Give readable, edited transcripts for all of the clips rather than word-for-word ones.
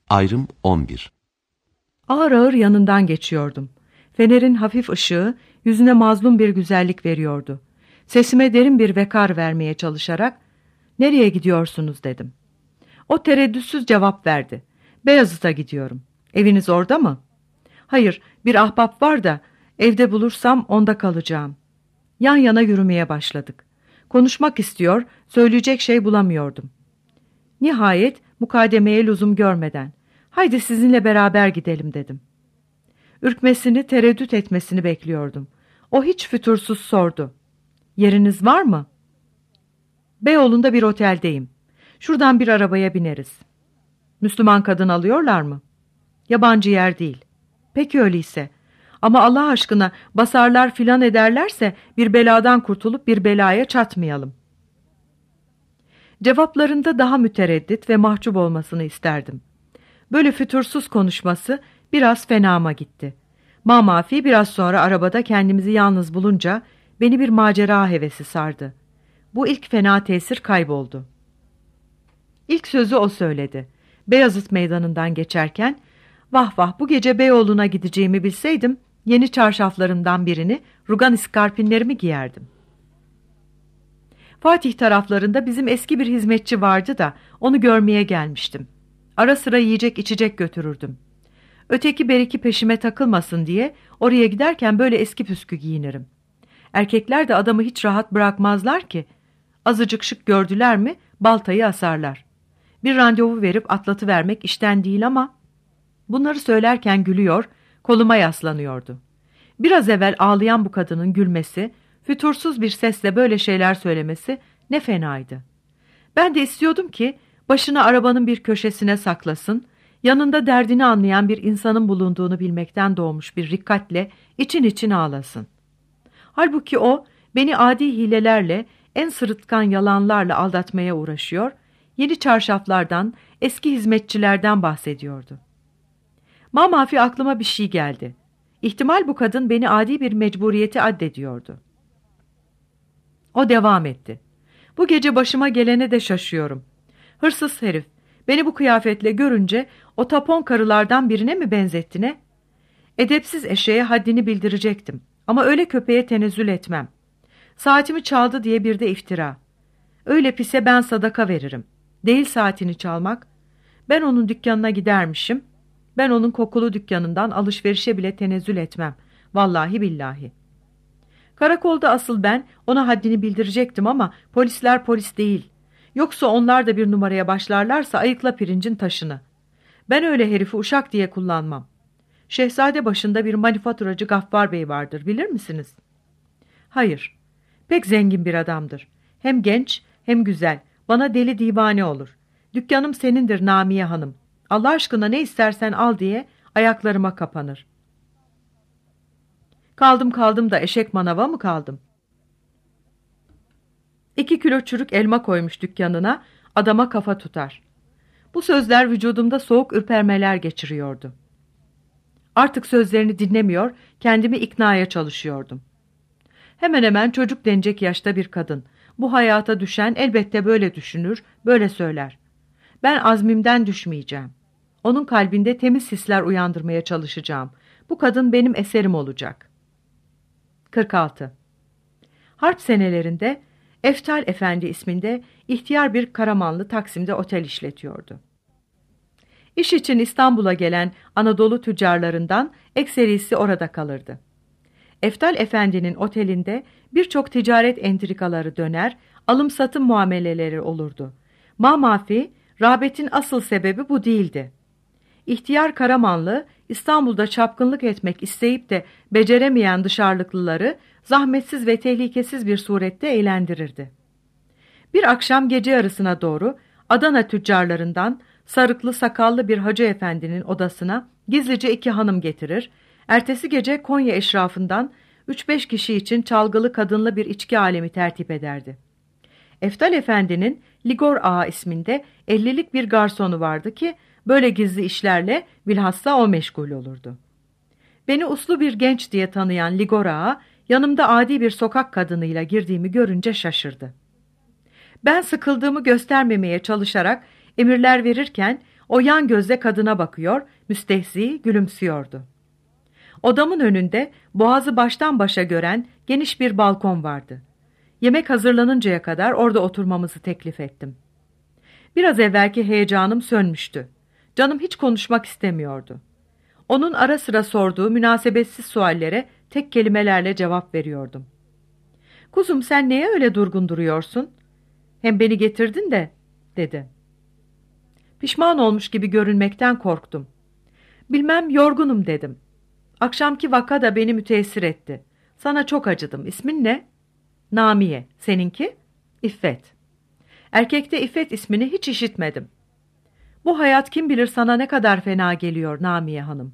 Ayrım 11. Ağır ağır yanından geçiyordum. Fenerin hafif ışığı yüzüne mazlum bir güzellik veriyordu. Sesime derin bir vekar vermeye çalışarak "Nereye gidiyorsunuz?" dedim. O tereddütsüz cevap verdi. "Beyazıt'a gidiyorum." "Eviniz orada mı?" "Hayır, bir ahbap var da evde bulursam onda kalacağım." Yan yana yürümeye başladık. Konuşmak istiyor, söyleyecek şey bulamıyordum. Nihayet mukademeye lüzum görmeden "Haydi sizinle beraber gidelim." dedim. Ürkmesini, tereddüt etmesini bekliyordum. O hiç fütursuz sordu. "Yeriniz var mı?" "Beyoğlu'nda bir oteldeyim. Şuradan bir arabaya bineriz." "Müslüman kadın alıyorlar mı?" "Yabancı yer değil." "Peki öyleyse. Ama Allah aşkına basarlar filan ederlerse bir beladan kurtulup bir belaya çatmayalım." Cevaplarında daha mütereddit ve mahcup olmasını isterdim. Böyle fütursuz konuşması biraz fenama gitti. Mamafi biraz sonra arabada kendimizi yalnız bulunca beni bir macera hevesi sardı. Bu ilk fena tesir kayboldu. İlk sözü o söyledi. Beyazıt Meydanı'ndan geçerken "Vah vah, bu gece Beyoğlu'na gideceğimi bilseydim yeni çarşaflarımdan birini, rugan iskarpinlerimi giyerdim." Fatih taraflarında bizim eski bir hizmetçi vardı da onu görmeye gelmiştim. Ara sıra yiyecek içecek götürürdüm. Öteki beriki peşime takılmasın diye oraya giderken böyle eski püskü giyinirim. Erkekler de adamı hiç rahat bırakmazlar ki. Azıcık şık gördüler mi baltayı asarlar. Bir randevu verip atlatıvermek işten değil ama... Bunları söylerken gülüyor, koluma yaslanıyordu. Biraz evvel ağlayan bu kadının gülmesi, fütursuz bir sesle böyle şeyler söylemesi ne fenaydı. Ben de istiyordum ki başını arabanın bir köşesine saklasın, yanında derdini anlayan bir insanın bulunduğunu bilmekten doğmuş bir rikkatle için için ağlasın. Halbuki o beni adi hilelerle, en sırıtkan yalanlarla aldatmaya uğraşıyor, yeni çarşaflardan, eski hizmetçilerden bahsediyordu. Mamafi aklıma bir şey geldi. İhtimal bu kadın beni adi bir mecburiyeti addediyordu. O devam etti. "Bu gece başıma gelene de şaşıyorum. Hırsız herif, beni bu kıyafetle görünce o tapon karılardan birine mi benzetti ne? Edepsiz eşeğe haddini bildirecektim. Ama öyle köpeğe tenezzül etmem. Saatimi çaldı diye bir de iftira. Öyle pise ben sadaka veririm. Değil saatini çalmak. Ben onun dükkanına gidermişim. Ben onun kokulu dükkanından alışverişe bile tenezzül etmem. Vallahi billahi. Karakolda asıl ben ona haddini bildirecektim ama polisler polis değil. Yoksa onlar da bir numaraya başlarlarsa ayıkla pirincin taşını. Ben öyle herifi uşak diye kullanmam. Şehzade başında bir manifaturacı Gaffar Bey vardır, bilir misiniz?" "Hayır. Pek zengin bir adamdır. Hem genç hem güzel. Bana deli divane olur. Dükkanım senindir Namiye Hanım. Allah aşkına ne istersen al diye ayaklarıma kapanır." Kaldım da eşek manava mı kaldım? 2 kilo çürük elma koymuş dükkanına, adama kafa tutar. Bu sözler vücudumda soğuk ürpermeler geçiriyordu. Artık sözlerini dinlemiyor, kendimi iknaya çalışıyordum. Hemen hemen çocuk denecek yaşta bir kadın. Bu hayata düşen elbette böyle düşünür, böyle söyler. Ben azmimden düşmeyeceğim. Onun kalbinde temiz hisler uyandırmaya çalışacağım. Bu kadın benim eserim olacak. 46. Harp senelerinde Eftal Efendi isminde ihtiyar bir Karamanlı Taksim'de otel işletiyordu. İş için İstanbul'a gelen Anadolu tüccarlarından ekserisi orada kalırdı. Eftal Efendi'nin otelinde birçok ticaret entrikaları döner, alım-satım muameleleri olurdu. Mamafi, rağbetin asıl sebebi bu değildi. İhtiyar Karamanlı, İstanbul'da çapkınlık etmek isteyip de beceremeyen dışarılıklıları zahmetsiz ve tehlikesiz bir surette eğlendirirdi. Bir akşam gece yarısına doğru Adana tüccarlarından sarıklı sakallı bir hacı efendinin odasına gizlice 2 hanım getirir, ertesi gece Konya eşrafından 3-5 kişi için çalgılı kadınlı bir içki alemi tertip ederdi. Eftal Efendi'nin Ligor Ağa isminde 50'lik bir garsonu vardı ki böyle gizli işlerle bilhassa o meşgul olurdu. Beni uslu bir genç diye tanıyan Ligor Ağa, yanımda adi bir sokak kadınıyla girdiğimi görünce şaşırdı. Ben sıkıldığımı göstermemeye çalışarak emirler verirken O yan gözle kadına bakıyor, müstehzi gülümsüyordu. Odamın önünde boğazı baştan başa gören geniş bir balkon vardı. Yemek hazırlanıncaya kadar orada oturmamızı teklif ettim. Biraz evvelki heyecanım sönmüştü. Canım hiç konuşmak istemiyordu. Onun ara sıra sorduğu münasebetsiz suallere tek kelimelerle cevap veriyordum. "Kuzum, sen neye öyle durgun duruyorsun? Hem beni getirdin de," dedi. Pişman olmuş gibi görünmekten korktum. "Bilmem, yorgunum," dedim. "Akşamki vaka da beni müteessir etti. Sana çok acıdım. İsmin ne?" "Namiye. Seninki?" "İffet." Erkekte İffet ismini hiç işitmedim. "Bu hayat kim bilir sana ne kadar fena geliyor Namiye Hanım."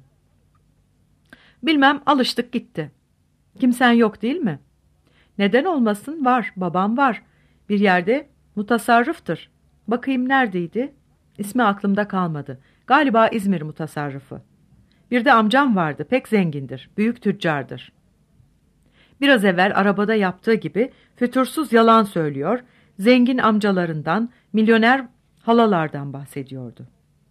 "Bilmem, alıştık gitti." "Kimsen yok değil mi?" "Neden olmasın, var, babam var. Bir yerde mutasarrıftır. Bakayım neredeydi? İsmi aklımda kalmadı. Galiba İzmir mutasarrıfı. Bir de amcam vardı, pek zengindir, büyük tüccardır." Biraz evvel arabada yaptığı gibi fütursuz yalan söylüyor, zengin amcalarından, milyoner halalardan bahsediyordu.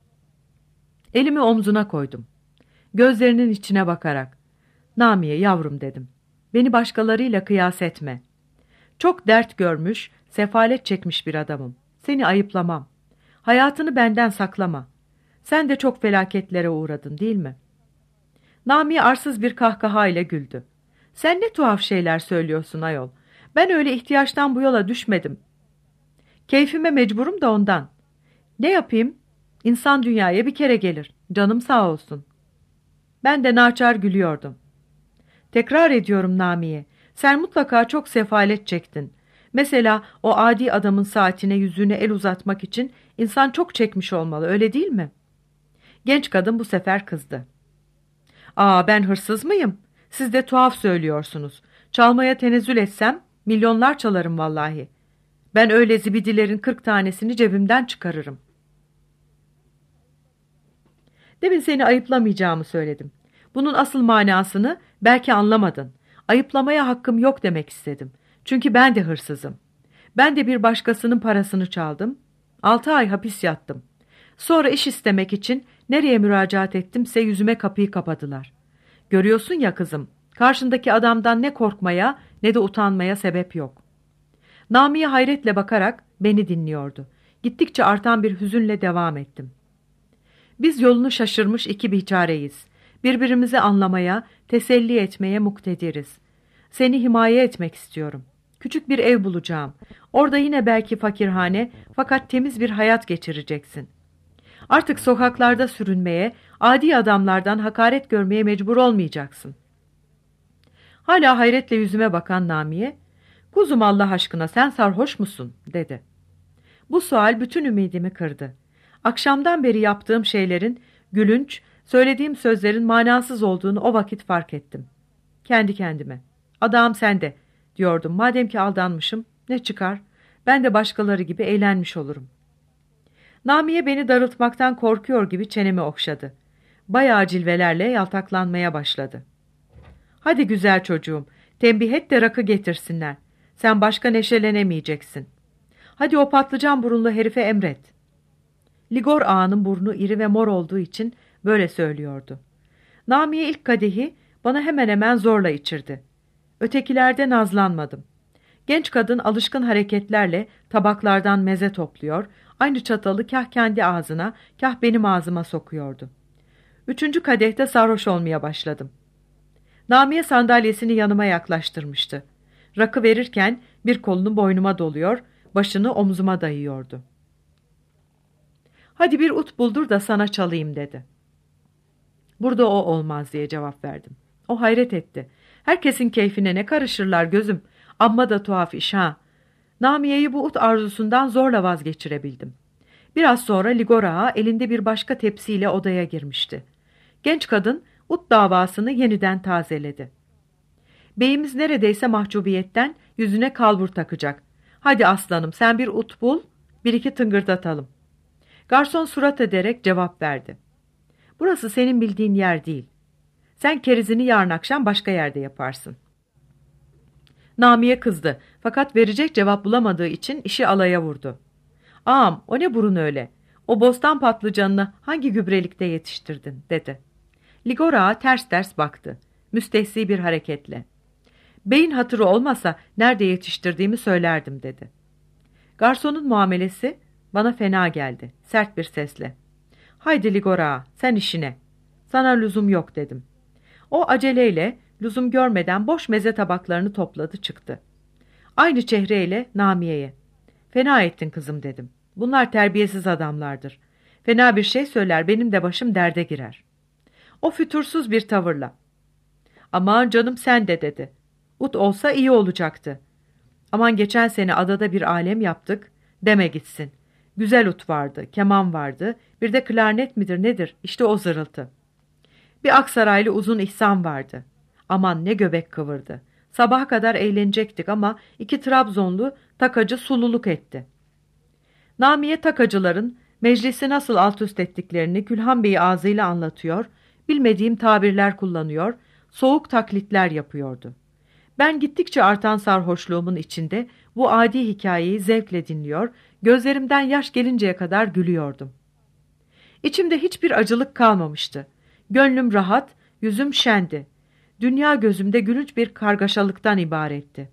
Elimi omzuna koydum. Gözlerinin içine bakarak, "Namiye yavrum," dedim. "Beni başkalarıyla kıyas etme. Çok dert görmüş, sefalet çekmiş bir adamım. Seni ayıplamam. Hayatını benden saklama. Sen de çok felaketlere uğradın değil mi?" Namiye arsız bir kahkaha ile güldü. "Sen ne tuhaf şeyler söylüyorsun ayol. Ben öyle ihtiyaçtan bu yola düşmedim. Keyfime mecburum da ondan. Ne yapayım? İnsan dünyaya bir kere gelir. Canım sağ olsun." Ben de naçar gülüyordum. "Tekrar ediyorum Namiye, sen mutlaka çok sefalet çektin. Mesela o adi adamın saatine, yüzüğüne el uzatmak için insan çok çekmiş olmalı, öyle değil mi?" Genç kadın bu sefer kızdı. "Aa, ben hırsız mıyım? Siz de tuhaf söylüyorsunuz. Çalmaya tenezzül etsem milyonlar çalarım vallahi. Ben öyle zibidilerin 40 tanesini cebimden çıkarırım." "Demin seni ayıplamayacağımı söyledim. Bunun asıl manasını belki anlamadın. Ayıplamaya hakkım yok demek istedim. Çünkü ben de hırsızım. Ben de bir başkasının parasını çaldım. 6 ay hapis yattım. Sonra iş istemek için nereye müracaat ettimse yüzüme kapıyı kapadılar. Görüyorsun ya kızım, karşındaki adamdan ne korkmaya ne de utanmaya sebep yok." Namiye hayretle bakarak beni dinliyordu. Gittikçe artan bir hüzünle devam ettim. "Biz yolunu şaşırmış iki biçareyiz. Birbirimizi anlamaya, teselli etmeye muktediriz. Seni himaye etmek istiyorum. Küçük bir ev bulacağım. Orada yine belki fakirhane, fakat temiz bir hayat geçireceksin. Artık sokaklarda sürünmeye, adi adamlardan hakaret görmeye mecbur olmayacaksın." Hala hayretle yüzüme bakan Namiye, "Kuzum, Allah aşkına sen sarhoş musun?" dedi. Bu sual bütün ümidimi kırdı. Akşamdan beri yaptığım şeylerin gülünç, söylediğim sözlerin manasız olduğunu o vakit fark ettim. Kendi kendime, "Adam sende," diyordum. "Madem ki aldanmışım, ne çıkar? Ben de başkaları gibi eğlenmiş olurum." Namiye beni darıltmaktan korkuyor gibi çenemi okşadı. Bayağı cilvelerle yaltaklanmaya başladı. "Hadi güzel çocuğum, tembih et de rakı getirsinler. Sen başka neşelenemeyeceksin. Hadi o patlıcan burunlu herife emret." Ligor ağanın burnu iri ve mor olduğu için böyle söylüyordu. Namiye ilk kadehi bana hemen hemen zorla içirdi. Ötekilerde nazlanmadım. Genç kadın alışkın hareketlerle tabaklardan meze topluyor, aynı çatalı kah kendi ağzına, kah benim ağzıma sokuyordu. 3. kadehte sarhoş olmaya başladım. Namiye sandalyesini yanıma yaklaştırmıştı. Rakı verirken bir kolunu boynuma doluyor, başını omzuma dayıyordu. "Hadi bir ut buldur da sana çalayım," dedi. "Burada o olmaz," diye cevap verdim. O hayret etti. "Herkesin keyfine ne karışırlar gözüm. Amma da tuhaf iş ha." Namiye'yi bu ut arzusundan zorla vazgeçirebildim. Biraz sonra Ligor ağa elinde bir başka tepsiyle odaya girmişti. Genç kadın ut davasını yeniden tazeledi. "Beyimiz neredeyse mahcubiyetten yüzüne kalbur takacak. Hadi aslanım, sen bir ut bul, bir iki tıngırdatalım." Garson surat ederek cevap verdi. "Burası senin bildiğin yer değil. Sen kerizini yarın akşam başka yerde yaparsın." Namiye kızdı, fakat verecek cevap bulamadığı için işi alaya vurdu. "Ağam, o ne burun öyle? O bostan patlıcanını hangi gübrelikte yetiştirdin, dedi. Ligor Ağa ters ters baktı. Müstehsi bir hareketle. Beyin hatırı olmasa nerede yetiştirdiğimi söylerdim, dedi. Garsonun muamelesi bana fena geldi, sert bir sesle. Haydi Ligor Ağa, sen işine. Sana lüzum yok, dedim. O aceleyle, lüzum görmeden boş meze tabaklarını topladı çıktı. Aynı çehreyle Namiye'ye. Fena ettin kızım, dedim. Bunlar terbiyesiz adamlardır. Fena bir şey söyler, benim de başım derde girer. O fütursuz bir tavırla. Aman canım sen de, dedi. Ut olsa iyi olacaktı. Aman geçen sene adada bir alem yaptık. Deme gitsin. Güzel ut vardı, keman vardı. Bir de klarnet midir nedir? İşte o zırıltı. Bir Aksaraylı uzun İhsan vardı. Aman ne göbek kıvırdı. Sabaha kadar eğlenecektik ama 2 Trabzonlu takacı sululuk etti. Namiye takacıların meclisi nasıl alt üst ettiklerini Külhan Bey'i ağzıyla anlatıyor, bilmediğim tabirler kullanıyor, soğuk taklitler yapıyordu. Ben gittikçe artan sarhoşluğumun içinde bu adi hikayeyi zevkle dinliyor, gözlerimden yaş gelinceye kadar gülüyordum. İçimde hiçbir acılık kalmamıştı. Gönlüm rahat, yüzüm şendi. Dünya gözümde gülünç bir kargaşalıktan ibaretti.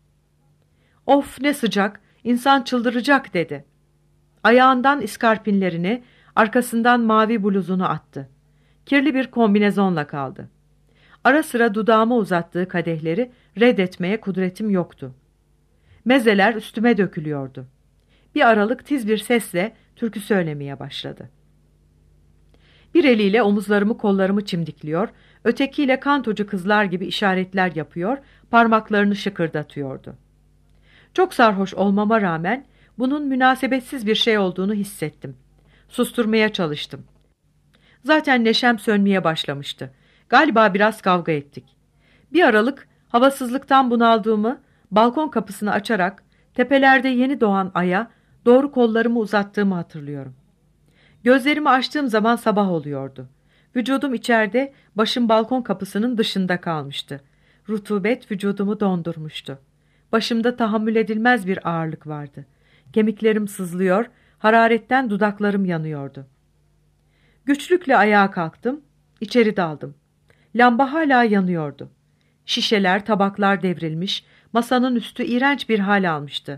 Of ne sıcak, insan çıldıracak, dedi. Ayağından iskarpinlerini, arkasından mavi bluzunu attı. Kirli bir kombinezonla kaldı. Ara sıra dudağıma uzattığı kadehleri reddetmeye kudretim yoktu. Mezeler üstüme dökülüyordu. Bir aralık tiz bir sesle türkü söylemeye başladı. Bir eliyle omuzlarımı kollarımı çimdikliyor, ötekiyle kantocu kızlar gibi işaretler yapıyor, parmaklarını şıkırdatıyordu. Çok sarhoş olmama rağmen bunun münasebetsiz bir şey olduğunu hissettim. Susturmaya çalıştım. Zaten neşem sönmeye başlamıştı. Galiba biraz kavga ettik. Bir aralık havasızlıktan bunaldığımı balkon kapısını açarak tepelerde yeni doğan aya doğru kollarımı uzattığımı hatırlıyorum. Gözlerimi açtığım zaman sabah oluyordu. Vücudum içeride, başım balkon kapısının dışında kalmıştı. Rutubet vücudumu dondurmuştu. Başımda tahammül edilmez bir ağırlık vardı. Kemiklerim sızlıyor, hararetten dudaklarım yanıyordu. Güçlükle ayağa kalktım, içeri daldım. Lamba hala yanıyordu. Şişeler, tabaklar devrilmiş, masanın üstü iğrenç bir hal almıştı.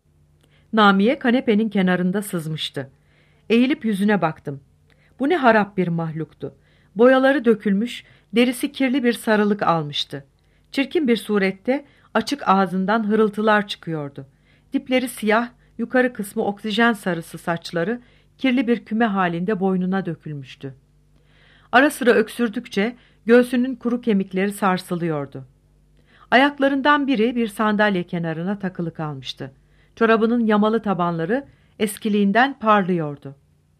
Namiye kanepenin kenarında sızmıştı. Eğilip yüzüne baktım. Bu ne harap bir mahluktu. Boyaları dökülmüş, derisi kirli bir sarılık almıştı. Çirkin bir surette açık ağzından hırıltılar çıkıyordu. Dipleri siyah, yukarı kısmı oksijen sarısı saçları kirli bir küme halinde boynuna dökülmüştü. Ara sıra öksürdükçe göğsünün kuru kemikleri sarsılıyordu. Ayaklarından biri bir sandalye kenarına takılı kalmıştı. Çorabının yamalı tabanları eskiliğinden parlıyordu.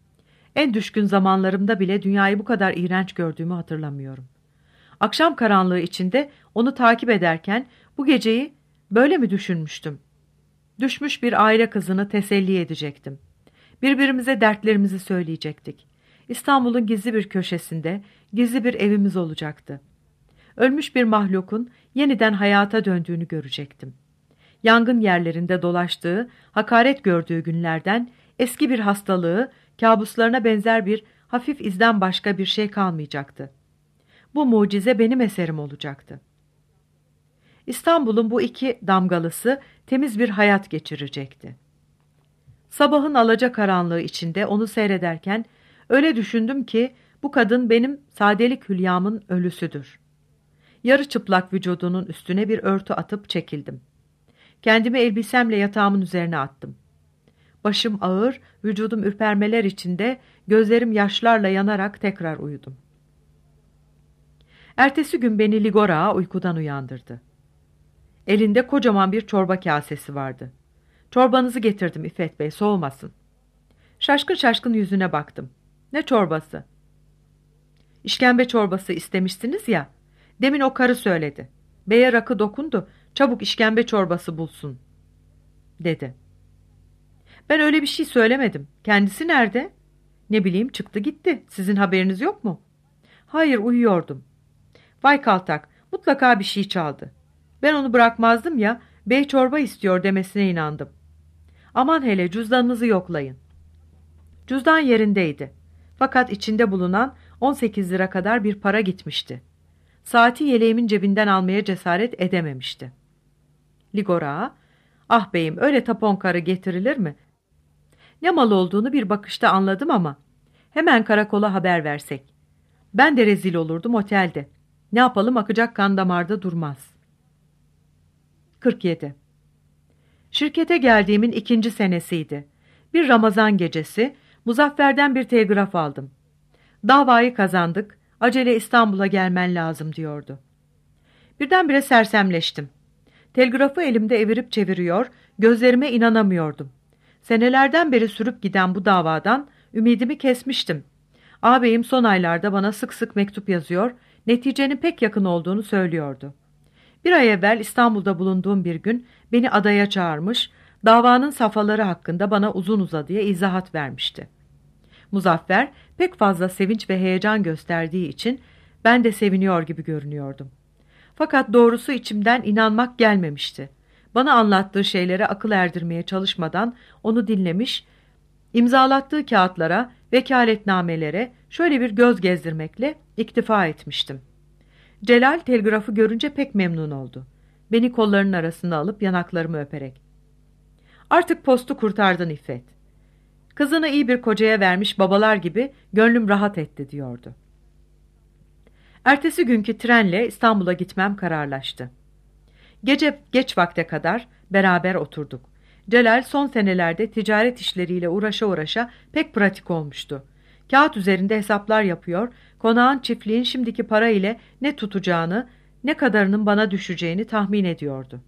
En düşkün zamanlarımda bile dünyayı bu kadar iğrenç gördüğümü hatırlamıyorum. Akşam karanlığı içinde onu takip ederken bu geceyi böyle mi düşünmüştüm? Düşmüş bir aile kızını teselli edecektim. Birbirimize dertlerimizi söyleyecektik. İstanbul'un gizli bir köşesinde gizli bir evimiz olacaktı. Ölmüş bir mahlukun yeniden hayata döndüğünü görecektim. Yangın yerlerinde dolaştığı, hakaret gördüğü günlerden eski bir hastalığı, kabuslarına benzer bir hafif izden başka bir şey kalmayacaktı. Bu mucize benim eserim olacaktı. İstanbul'un bu 2 damgalısı temiz bir hayat geçirecekti. Sabahın alacakaranlığı içinde onu seyrederken öyle düşündüm ki bu kadın benim sadelik hülyamın ölüsüdür. Yarı çıplak vücudunun üstüne bir örtü atıp çekildim. Kendimi elbisemle yatağımın üzerine attım. Başım ağır, vücudum ürpermeler içinde, gözlerim yaşlarla yanarak tekrar uyudum. Ertesi gün beni Ligor Ağa uykudan uyandırdı. Elinde kocaman bir çorba kasesi vardı. Çorbanızı getirdim İffet Bey, soğumasın. Şaşkın şaşkın yüzüne baktım. Ne çorbası? İşkembe çorbası istemişsiniz ya. Demin o karı söyledi. Beye rakı dokundu, çabuk işkembe çorbası bulsun, dedi. Ben öyle bir şey söylemedim. Kendisi nerede? Ne bileyim, çıktı gitti. Sizin haberiniz yok mu? Hayır, uyuyordum. Vay kaltak, mutlaka bir şey çaldı. Ben onu bırakmazdım ya, bey çorba istiyor demesine inandım. Aman hele cüzdanınızı yoklayın. Cüzdan yerindeydi. Fakat içinde bulunan 18 lira kadar bir para gitmişti. Saati yeleğimin cebinden almaya cesaret edememişti. Ligor ağa, "Ah beyim, öyle tapon karı getirilir mi? Ne mal olduğunu bir bakışta anladım ama hemen karakola haber versek. Ben de rezil olurdum otelde. Ne yapalım, akacak kan damarda durmaz." 47. Şirkete geldiğimin 2. senesiydi. Bir Ramazan gecesi Muzaffer'den bir telgraf aldım. "Davayı kazandık, acele İstanbul'a gelmen lazım," diyordu. Birdenbire sersemleştim. Telgrafı elimde evirip çeviriyor, gözlerime inanamıyordum. Senelerden beri sürüp giden bu davadan ümidimi kesmiştim. Ağabeyim son aylarda bana sık sık mektup yazıyor, neticenin pek yakın olduğunu söylüyordu. Bir ay evvel İstanbul'da bulunduğum bir gün beni adaya çağırmış, davanın safhaları hakkında bana uzun uzadıya izahat vermişti. Muzaffer pek fazla sevinç ve heyecan gösterdiği için ben de seviniyor gibi görünüyordum. Fakat doğrusu içimden inanmak gelmemişti. Bana anlattığı şeylere akıl erdirmeye çalışmadan onu dinlemiş, imzalattığı kağıtlara, vekaletnamelere şöyle bir göz gezdirmekle iktifa etmiştim. Celal telgrafı görünce pek memnun oldu. Beni kollarının arasına alıp yanaklarımı öperek, "Artık postu kurtardın İffet. Kızını iyi bir kocaya vermiş babalar gibi gönlüm rahat etti," diyordu. Ertesi günkü trenle İstanbul'a gitmem kararlaştı. Gece geç vakte kadar beraber oturduk. Celal son senelerde ticaret işleriyle uğraşa pek pratik olmuştu. Kağıt üzerinde hesaplar yapıyor, konağın, çiftliğin şimdiki para ile ne tutacağını, ne kadarının bana düşeceğini tahmin ediyordu.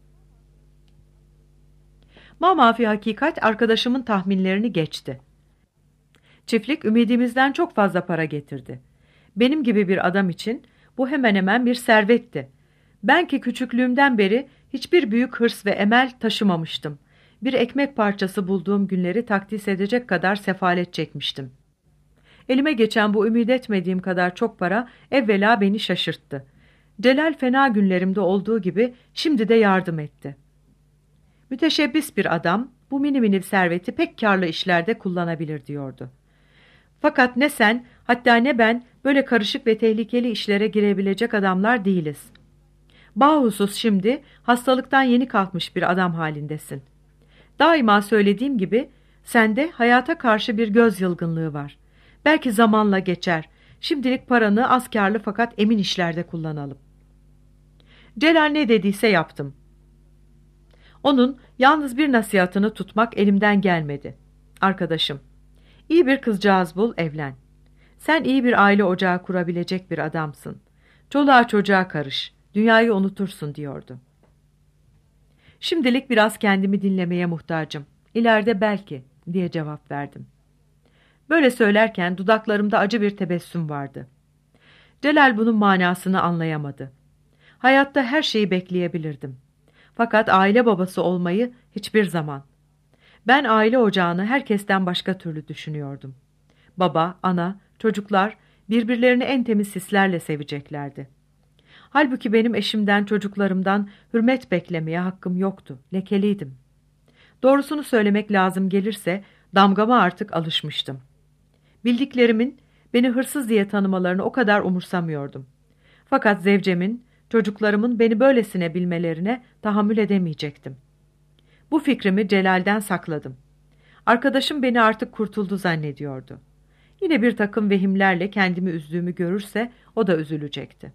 Mamafi hakikat arkadaşımın tahminlerini geçti. Çiftlik ümidimizden çok fazla para getirdi. Benim gibi bir adam için bu hemen hemen bir servetti. Ben ki küçüklüğümden beri hiçbir büyük hırs ve emel taşımamıştım. Bir ekmek parçası bulduğum günleri takdis edecek kadar sefalet çekmiştim. Elime geçen bu ümit etmediğim kadar çok para evvela beni şaşırttı. Celal fena günlerimde olduğu gibi şimdi de yardım etti. Müteşebbis bir adam bu mini mini serveti pek karlı işlerde kullanabilir diyordu. Fakat ne sen, hatta ne ben böyle karışık ve tehlikeli işlere girebilecek adamlar değiliz. Bahusus şimdi hastalıktan yeni kalkmış bir adam halindesin. Daima söylediğim gibi sende hayata karşı bir göz yılgınlığı var. Belki zamanla geçer. Şimdilik paranı az kârlı fakat emin işlerde kullanalım. Celal ne dediyse yaptım. Onun yalnız bir nasihatını tutmak elimden gelmedi. "Arkadaşım, iyi bir kızcağız bul, evlen. Sen iyi bir aile ocağı kurabilecek bir adamsın. Çoluğa çocuğa karış, dünyayı unutursun," diyordu. "Şimdilik biraz kendimi dinlemeye muhtacım. İleride belki," diye cevap verdim. Böyle söylerken dudaklarımda acı bir tebessüm vardı. Celal bunun manasını anlayamadı. Hayatta her şeyi bekleyebilirdim. Fakat aile babası olmayı hiçbir zaman. Ben aile ocağını herkesten başka türlü düşünüyordum. Baba, ana, çocuklar birbirlerini en temiz hislerle seveceklerdi. Halbuki benim eşimden, çocuklarımdan hürmet beklemeye hakkım yoktu, lekeliydim. Doğrusunu söylemek lazım gelirse damgama artık alışmıştım. Bildiklerimin beni hırsız diye tanımalarını o kadar umursamıyordum. Fakat zevcemin, çocuklarımın beni böylesine bilmelerine tahammül edemeyecektim. Bu fikrimi Celal'den sakladım. Arkadaşım beni artık kurtuldu zannediyordu. Yine bir takım vehimlerle kendimi üzdüğümü görürse o da üzülecekti.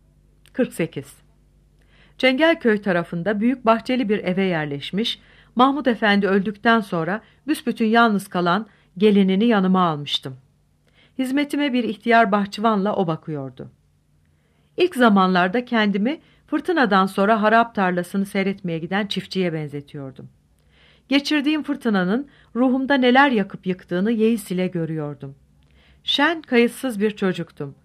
48. Çengelköy tarafında büyük bahçeli bir eve yerleşmiş, Mahmud Efendi öldükten sonra büsbütün yalnız kalan gelinini yanıma almıştım. Hizmetime bir ihtiyar bahçıvanla o bakıyordu. İlk zamanlarda kendimi fırtınadan sonra harap tarlasını seyretmeye giden çiftçiye benzetiyordum. Geçirdiğim fırtınanın ruhumda neler yakıp yıktığını yeis ile görüyordum. Şen, kayıtsız bir çocuktum.